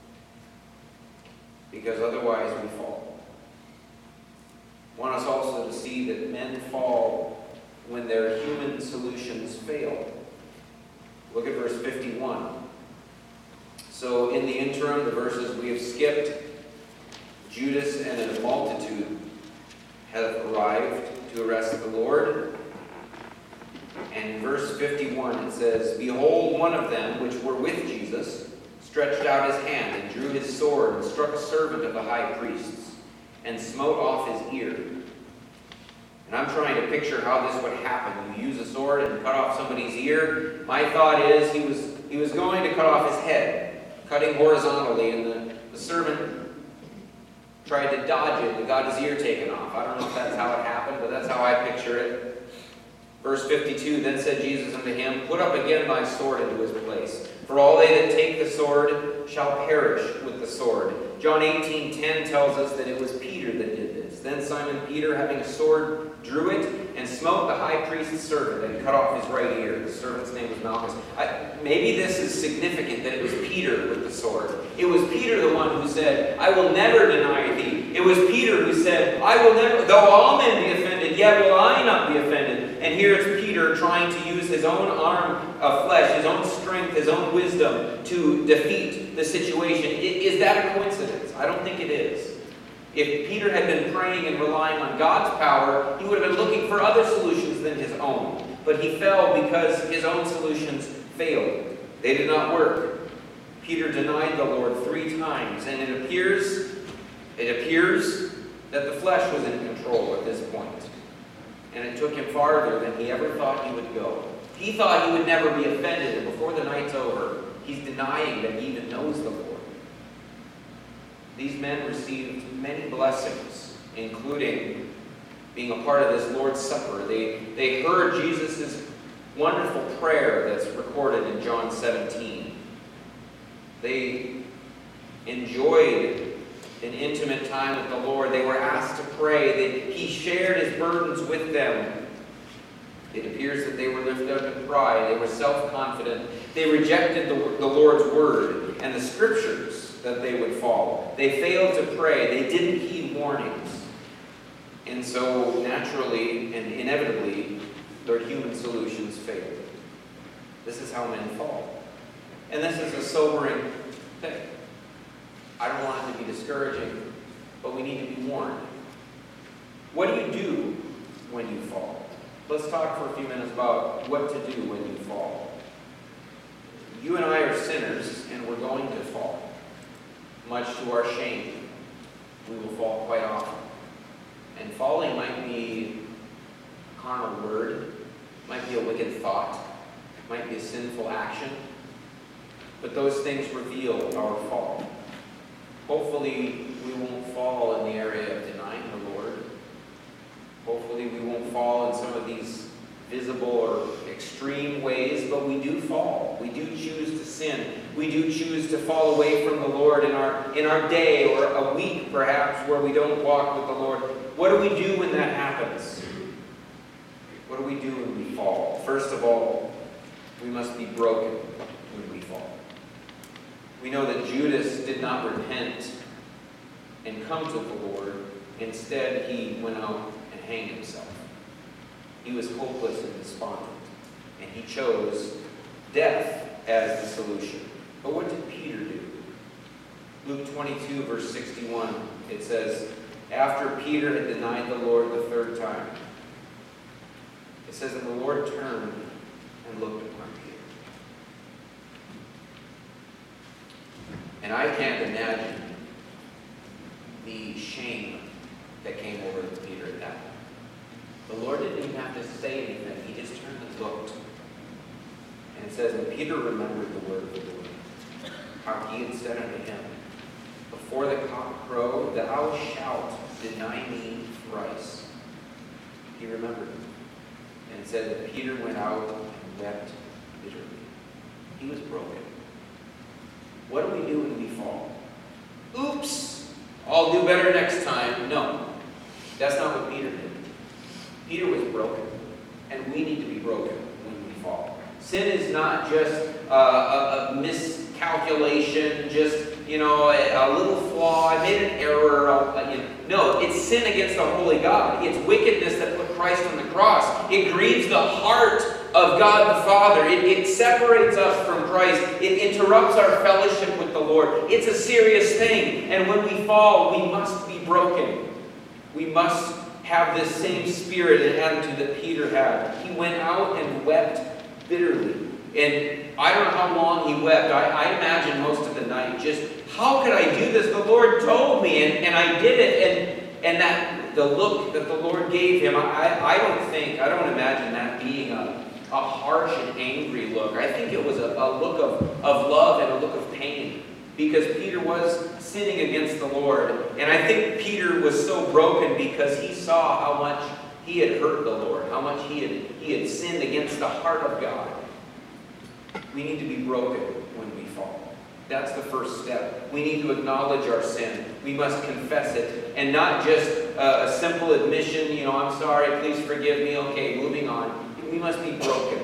A: Because otherwise we fall. I want us also to see that men fall when their human solutions fail. Look at verse 51. So in the interim, the verses we have skipped, Judas and a multitude have arrived to arrest the Lord. And in verse 51 it says, Behold, one of them which were with Jesus stretched out his hand and drew his sword and struck a servant of the high priest's and smote off his ear. And I'm trying to picture how this would happen. You use a sword and cut off somebody's ear. My thought is he was going to cut off his head, cutting horizontally, and the servant tried to dodge it and got his ear taken off. I don't know if that's how it happened, but that's how I picture it. Verse 52, Then said Jesus unto him, Put up again thy sword into his place. For all they that take the sword shall perish with the sword. John 18:10 tells us that it was Peter that did this. Then Simon Peter, having a sword, drew it and smote the high priest's servant and cut off his right ear. The servant's name was Malchus. Maybe this is significant that it was Peter with the sword. It was Peter the one who said, I will never deny thee. It was Peter who said, I will never, though all men be offended, yet will I not be offended. And here it's Peter trying to use his own arm of flesh, his own strength, his own wisdom to defeat the situation. Is that a coincidence? I don't think it is. If Peter had been praying and relying on God's power, he would have been looking for other solutions than his own. But he fell because his own solutions failed. They did not work. Peter denied the Lord 3 times, and it appears that the flesh was in control at this point. And it took him farther than he ever thought he would go. He thought he would never be offended, and before the night's over, he's denying that he even knows the Lord. These men received many blessings, including being a part of this Lord's Supper. They heard Jesus' wonderful prayer that's recorded in John 17. They enjoyed an intimate time with the Lord. They were asked to pray. He shared his burdens with them. It appears that they were lifted up in pride. They were self-confident. They rejected the Lord's word and the scriptures that they would follow. They failed to pray. They didn't heed warnings. And so, naturally and inevitably, their human solutions failed. This is how men fall. And this is a sobering thing. I don't want it to be discouraging, but we need to be warned. What do you do when you fall? Let's talk for a few minutes about what to do when you fall. You and I are sinners, and we're going to fall. Much to our shame, we will fall quite often. And falling might be a carnal word, might be a wicked thought, might be a sinful action, but those things reveal our fall. Hopefully, we won't fall in the area of denying the Lord. Hopefully, we won't fall in some of these visible or extreme ways, but we do fall. We do choose to sin. We do choose to fall away from the Lord in our day or a week, perhaps, where we don't walk with the Lord. What do we do when that happens? What do we do when we fall? First of all, we must be broken when we fall. We know that Judas did not repent and come to the Lord. Instead, he went out and hanged himself. He was hopeless and despondent, and he chose death as the solution. But what did Peter do? Luke 22, verse 61, it says, after Peter had denied the Lord the 3rd time, it says that the Lord turned and looked upon Peter. And I can't imagine the shame that came over Peter at that point. The Lord didn't even have to say anything. He just turned and looked. And it says, and Peter remembered the word of the Lord, how he had said unto him, before the cock crow, thou shalt deny me thrice. He remembered. And it said that Peter went out and wept bitterly. He was broken. What do we do when we fall? Oops! I'll do better next time. No. That's not what Peter did. Peter was broken. And we need to be broken when we fall. Sin is not just a miscalculation, just, a little flaw. I made an error. No, it's sin against the holy God. It's wickedness that put Christ on the cross. It grieves the heart of God the Father. It separates us from Christ. It interrupts our fellowship with the Lord. It's a serious thing. And when we fall, we must be broken. We must have this same spirit and attitude that Peter had. He went out and wept bitterly. And I don't know how long he wept. I imagine most of the night. Just, how could I do this? The Lord told me, and I did it. And that the look that the Lord gave him, I don't imagine that being a harsh and angry look. I think it was a look of love and a look of pain. Because Peter was sinning against the Lord. And I think Peter was so broken because he saw how much he had hurt the Lord, how much he had sinned against the heart of God. We need to be broken when we fall. That's the first step. We need to acknowledge our sin. We must confess it. And not just a simple admission, I'm sorry, please forgive me, okay, moving on. We must be broken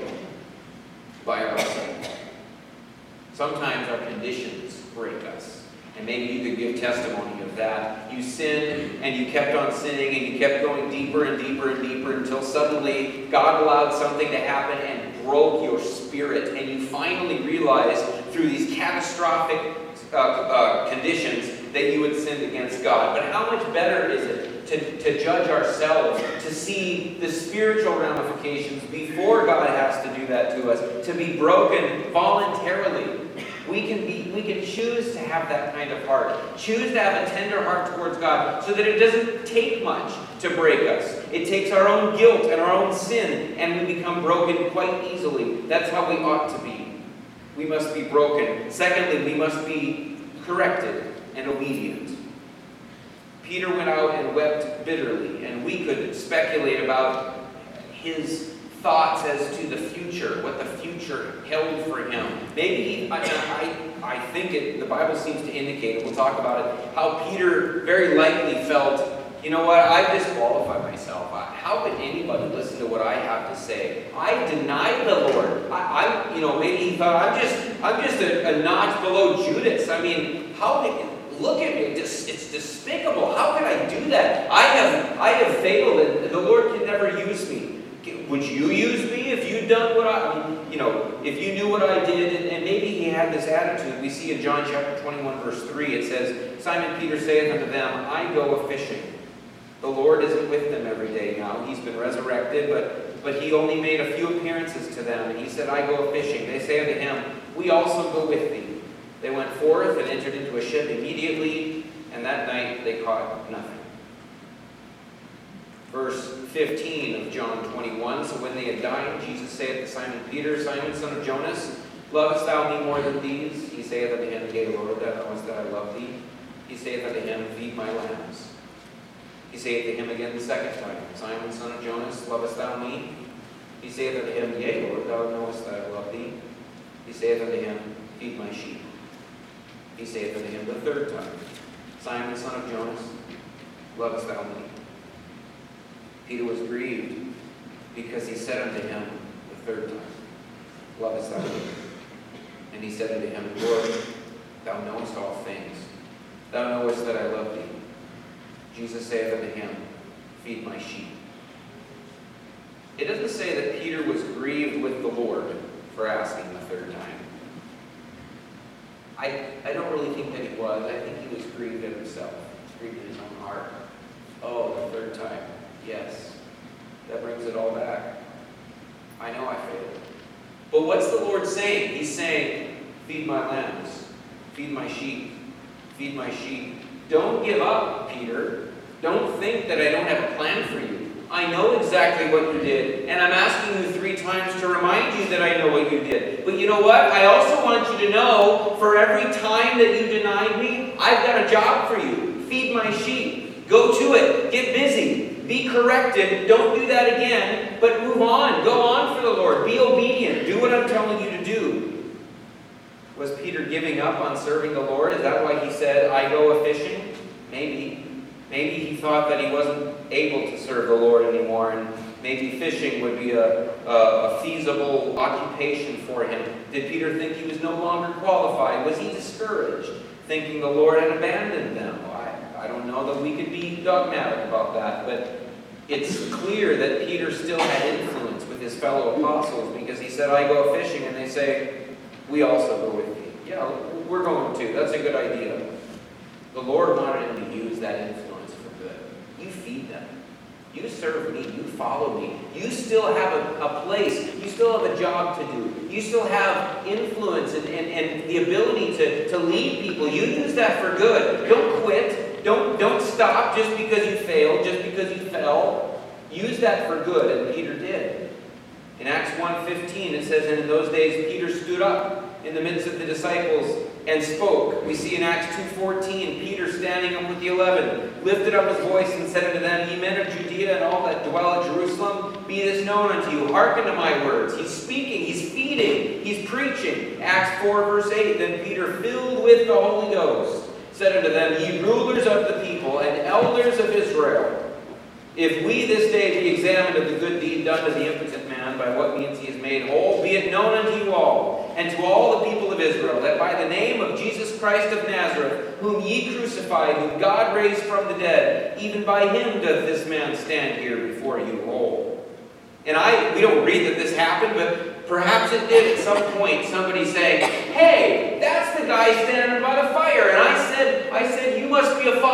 A: by our sin. Sometimes our conditions break us. And maybe you could give testimony of that. You sinned, and you kept on sinning, and you kept going deeper and deeper and deeper until suddenly God allowed something to happen and broke your spirit. And you finally realized through these catastrophic conditions that you had sinned sinned against God. But how much better is it to judge ourselves, to see the spiritual ramifications before God has to do that to us, to be broken voluntarily. We can choose to have that kind of heart. Choose to have a tender heart towards God so that it doesn't take much to break us. It takes our own guilt and our own sin, and we become broken quite easily. That's how we ought to be. We must be broken. Secondly, we must be corrected and obedient. Peter went out and wept bitterly, and we could speculate about his thoughts as to the future, what the future held for him. Maybe I think the Bible seems to indicate, and we'll talk about it, how Peter very likely felt, you know what, I've disqualified myself. How could anybody listen to what I have to say? I denied the Lord. Maybe he thought, I'm just a notch below Judas. I mean, look at me, it's despicable. How can I do that? I have failed, and the Lord can never use me. Would you use me if you'd done what if you knew what I did? And maybe he had this attitude. We see in John chapter 21, verse 3, it says, Simon Peter saith unto them, I go a-fishing. The Lord isn't with them every day now. He's been resurrected, but he only made a few appearances to them. And he said, I go a-fishing. They say unto him, we also go with thee. They went forth and entered into a ship immediately, and that night they caught nothing. Verse 15 of John 21, so when they had dined, Jesus saith to Simon Peter, Simon, son of Jonas, lovest thou me more than these? He saith unto him, Yea, Lord, thou knowest that I love thee. He saith unto him, Feed my lambs. He saith to him again the second time, Simon, son of Jonas, lovest thou me? He saith unto him, Yea, Lord, thou knowest that I love thee. He saith unto him, Feed my sheep. He saith unto him the third time, Simon, son of Jonas, lovest thou me? Peter was grieved because he said unto him the third time, Lovest thou me? And he said unto him, Lord, thou knowest all things. Thou knowest that I love thee. Jesus saith unto him, Feed my sheep. It doesn't say that Peter was grieved with the Lord for asking the third time. I don't really think that he was. I think he was grieved at himself, grieved in his own heart. Oh, the third time. Yes, that brings it all back. I know I failed. But what's the Lord saying? He's saying, feed my lambs, feed my sheep, feed my sheep. Don't give up, Peter. Don't think that I don't have a plan for you. I know exactly what you did, and I'm asking you 3 times to remind you that I know what you did. But you know what? I also want you to know, for every time that you denied me, I've got a job for you. Feed my sheep. Go to it. Get busy. Be corrected. Don't do that again, but move on. Go on for the Lord. Be obedient. Do what I'm telling you to do. Was Peter giving up on serving the Lord? Is that why he said, I go a-fishing? Maybe. Maybe he thought that he wasn't able to serve the Lord anymore, and maybe fishing would be a feasible occupation for him. Did Peter think he was no longer qualified? Was he discouraged, thinking the Lord had abandoned them? I don't know that we could be dogmatic about that, but it's clear that Peter still had influence with his fellow apostles, because he said, I go fishing, and they say, we also go with you. Yeah, we're going too. That's a good idea. The Lord wanted him to use that influence for good. You feed them. You serve me. You follow me. You still have a place. You still have a job to do. You still have influence and the ability to lead people. You use that for good. Don't quit. Don't stop just because you failed, just because you fell. Use that for good, and Peter did. In Acts 1:15, it says, and in those days Peter stood up in the midst of the disciples and spoke. We see in Acts 2:14, Peter standing up with the 11, lifted up his voice and said unto them, Ye men of Judea and all that dwell at Jerusalem, be this known unto you, hearken to my words. He's speaking, he's feeding, he's preaching. Acts 4 verse 8, then Peter, filled with the Holy Ghost, said unto them, Ye rulers of the people and elders of Israel, if we this day be examined of the good deed done to the impotent man, by what means he is made whole, be it known unto you all, and to all the people of Israel, that by the name of Jesus Christ of Nazareth, whom ye crucified, whom God raised from the dead, even by him doth this man stand here before you whole. And we don't read that this happened, but perhaps it did at some point. Somebody saying, hey, that's the guy standing by the fire. And I said, you must be a follower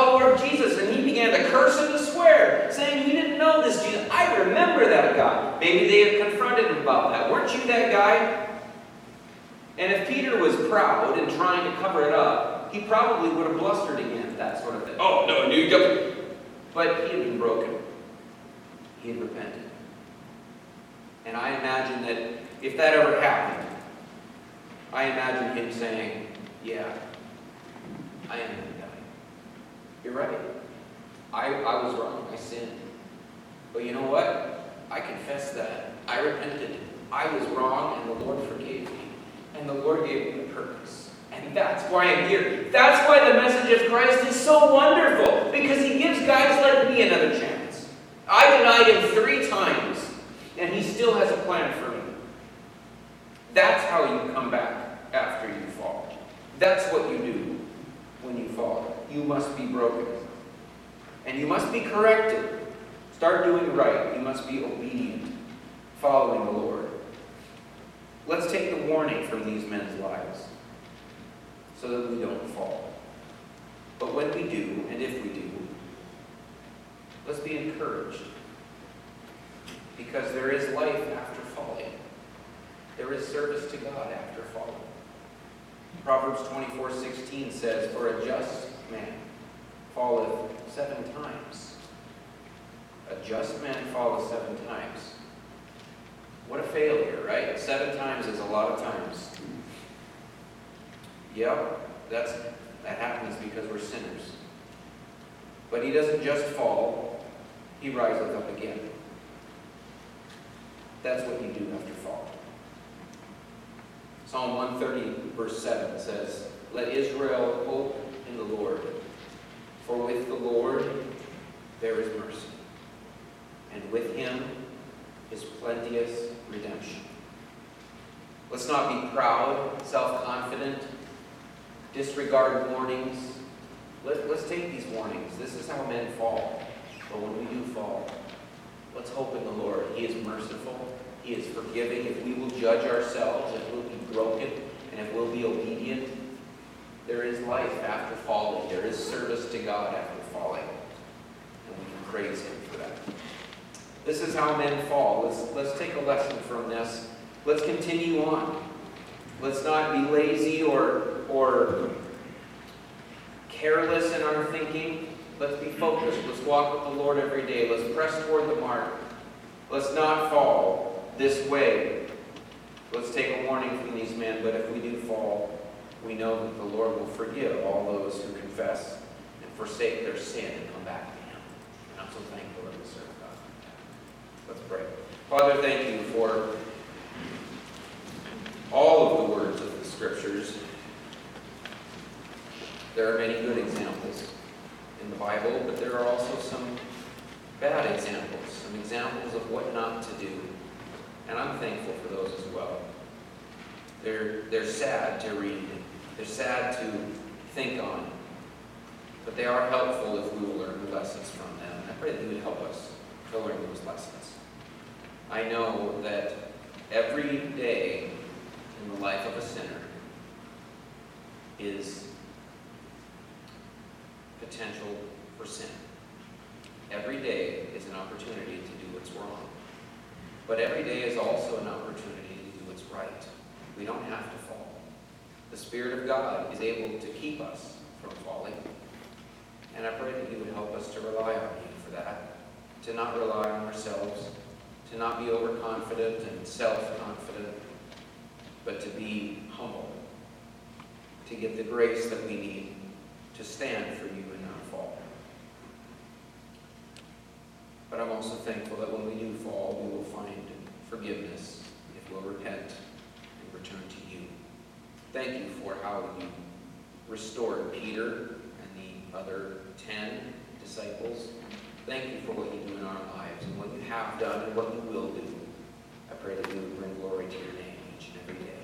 A: curse and to swear, saying, "You didn't know this Jesus. I remember that guy." Maybe they had confronted him about that. "Weren't you that guy?" And if Peter was proud and trying to cover it up, he probably would have blustered again, that sort of thing. "Oh, no, you don't." But he had been broken. He had repented. And I imagine that if that ever happened, I imagine him saying, "Yeah, I am that guy. You're right. I was wrong. I sinned. But you know what? I confess that. I repented. I was wrong, and the Lord forgave me. And the Lord gave me a purpose. And that's why I'm here." That's why the message of Christ is so wonderful. Because he gives guys like me another chance. I denied him 3 times, and he still has a plan for me. That's how you come back after you fall. That's what you do when you fall. You must be broken. And you must be corrected. Start doing right. You must be obedient, following the Lord. Let's take the warning from these men's lives so that we don't fall. But when we do, and if we do, let's be encouraged. Because there is life after falling. There is service to God after falling. Proverbs 24:16 says, "For a just man falleth 7 times." A just man falleth 7 times. What a failure, right? 7 times is a lot of times. Yep, that happens because we're sinners. But he doesn't just fall, he riseth up again. That's what you do after fall. Psalm 130, verse 7 says, "Let Israel hope in the Lord, for with the Lord there is mercy, and with him is plenteous redemption." Let's not be proud, self-confident, disregard warnings. Let's take these warnings. This is how men fall. But when we do fall, let's hope in the Lord. He is merciful. He is forgiving. If we will judge ourselves, if we'll be broken, and if we'll be obedient, there is life after falling. There is service to God after falling. And we can praise him for that. This is how men fall. Let's take a lesson from this. Let's continue on. Let's not be lazy or careless in our thinking. Let's be focused. Let's walk with the Lord every day. Let's press toward the mark. Let's not fall this way. Let's take a warning from these men, but if we do fall, we know that the Lord will forgive all those who confess and forsake their sin and come back to him. And I'm so thankful that we serve God. Let's pray. Father, thank you for all of the words of the Scriptures. There are many good examples in the Bible, but there are also some bad examples, some examples of what not to do. And I'm thankful for those as well. They're sad to read. They're sad to think on. But they are helpful if we will learn the lessons from them. And I pray that you would help us to learn those lessons. I know that every day in the life of a sinner is potential for sin. Every day is an opportunity to do what's wrong. But every day is also an opportunity to do what's right. We don't have to fall. The Spirit of God is able to keep us from falling. And I pray that you would help us to rely on you for that. To not rely on ourselves. To not be overconfident and self-confident. But to be humble. To get the grace that we need to stand for you in our fall. But I'm also thankful that when we do fall, we will find forgiveness if we'll repent and return to you. Thank you for how you restored Peter and the other 10 disciples. Thank you for what you do in our lives and what you have done and what you will do. I pray that you would bring glory to your name each and every day.